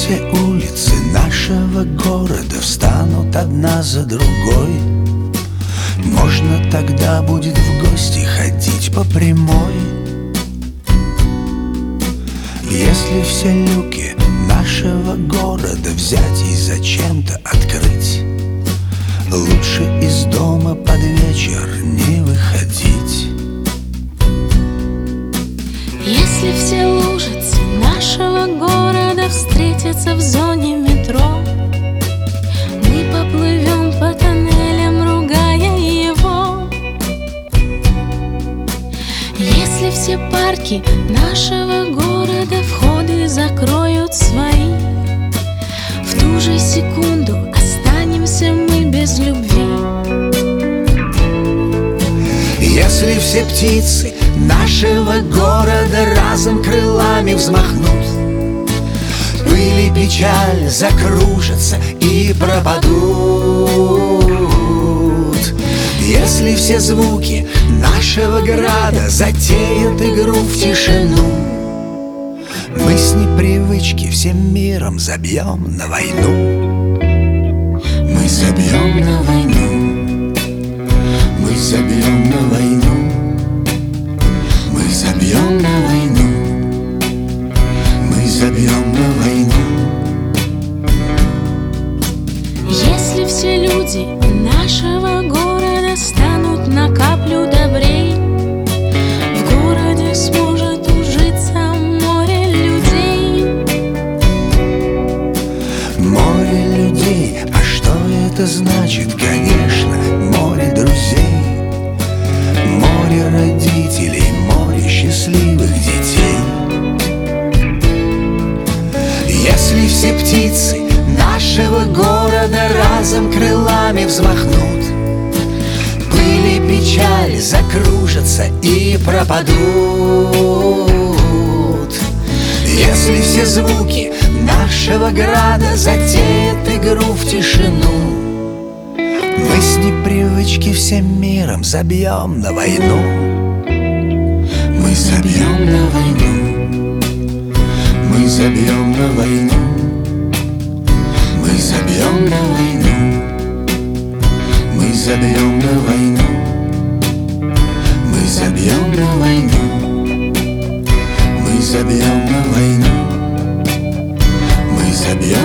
все улицы нашего города встанут одна за другой, можно тогда будет в гости ходить по прямой. Если все люки нашего города взять и зачем-то открыть, лучше из дома под вечер не выходить. Если все лужицы нашего города встретятся в зоне метро, мы поплывем по тоннелям, ругая его. Если все парки нашего города входы закроют свои, в ту же секунду останемся мы без любви. Если все птицы нашего города разом крылами взмахнут, пыль и печаль закружатся и пропадут. Если все звуки нашего града затеют игру в тишину, мы с непривычки всем миром забьем на войну. Мы забьем на войну. Мы забьем на войну. Мы забьем на войну. Мы забьем на войну. Если все люди нашего города станут на каплю добрей, в городе сможет ужиться море людей. Море людей, а что это значит? Конечно, море друзей, море родителей, море счастливых детей. Если все птицы нашего города разом крылами взмахнут, пыль и печаль закружатся и пропадут. Если все звуки нашего града затеют игру в тишину, мы с непривычки всем миром забьем на войну. Мы забьем на войну. Мы забьем на войну. Мы забьем на войну. Мы забьем на войну. Мы забьем на войну. Мы забьем на войну. Мы забьем